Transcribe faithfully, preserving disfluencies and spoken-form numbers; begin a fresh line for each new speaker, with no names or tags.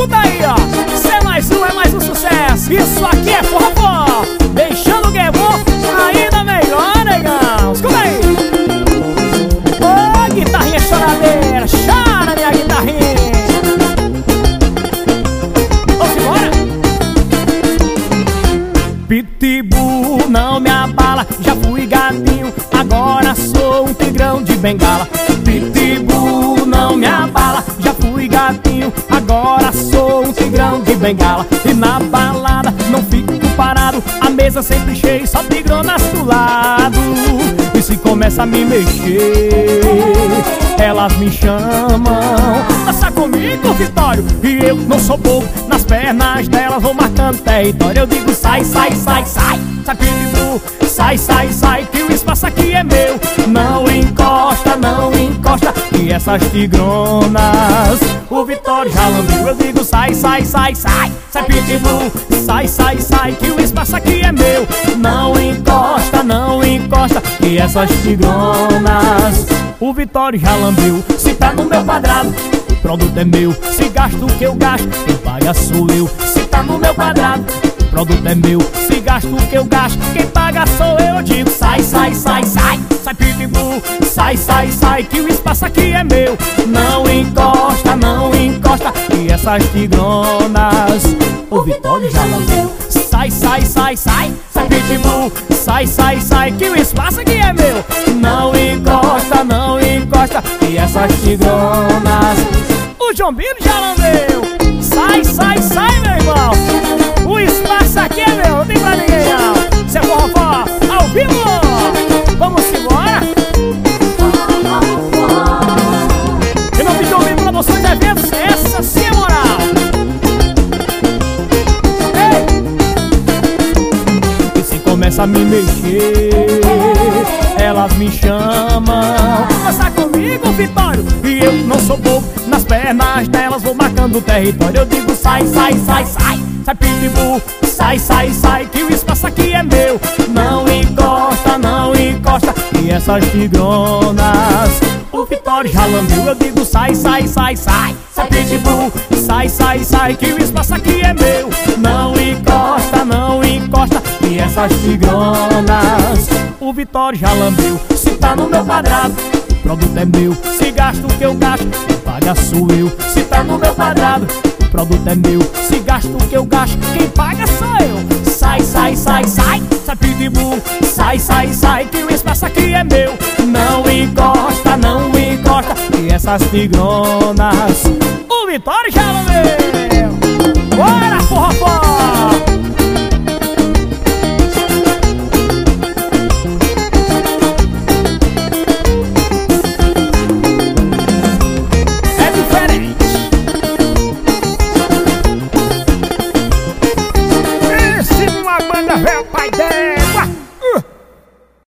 Escuta aí, ó. Isso é mais um, é mais um sucesso. Isso aqui é forró, deixando o que é bom ainda melhor, negão. Escuta aí. Ô, oh, guitarrinha choradeira, chora minha guitarrinha. Vamos embora. Pitbull não me abala, já fui gatinho, agora sou um tigrão de bengala. Pitbull não me abala, já fui gatinho, agora sou um tigrão de bengala. E na balada não fico parado, a mesa sempre cheia, só tigronas do lado. E se começa a me mexer, elas me chamam. Dança comigo, Vitório, e eu não sou bobo, nas pernas delas vou marcando território. Eu digo sai, sai, sai, sai, sai Pitbull, sai, sai, sai, que o espaço aqui é meu. Não encosta, não encosta, que essas tigronas o Vitório já lambeu. Eu digo sai, sai, sai, sai, sai Pitbull, sai, sai, sai, que o espaço aqui é meu. Não encosta, não encosta, que essas tigronas o Vitório já lambeu. Se tá no meu quadrado, o produto é meu. Se gasto o que eu gasto, quem paga sou eu. Se tá no meu quadrado, o produto é meu. Se gasto o que eu gasto, quem paga sou eu. Eu digo sai, sai, sai, sai, sai Pitbull, sai, sai, sai, que o espaço aqui é meu. Não encosta, não encosta, que essas tigronas o Vitório já lambeu. Sai, sai, sai, sai, sai Pitbull, sai, sai, sai, que o espaço aqui é meu. Não encosta, não encosta, que essas tigronas o João Bino já lambeu. Sai, sai, sai, meu irmão, o espaço aqui é meu, não tem pra ninguém não. Isso é forró ao vivo. Vamos embora. Em nome de João Bino Promoções e Eventos, essa sim é moral. Começa a me mexer, elas me chamam. Dança comigo, Vitório, e eu não sou bobo, nas pernas delas vou marcando território. Eu digo sai, sai, sai, sai, sai Pitbull, sai, sai, sai, que o espaço aqui é meu. Não encosta, não encosta, e essas tigronas o Vitório já lambeu. Eu digo sai, sai, sai, sai, sai Pitbull, sai, sai, sai, que o espaço aqui é meu. Não encosta, não encosta, e essas tigronas o Vitório já lambeu. Se tá no meu quadrado, o produto é meu. Se gasto o que eu gasto, quem paga sou eu. Se tá no meu quadrado, o produto é meu. Se gasto o que eu gasto, quem paga sou eu. Sai, sai, sai, sai, sai Pitbull, sai, sai, sai, que o espaço aqui é meu. Não encosta, não encosta, e essas tigronas o Vitório já lambeu. Bora, forró!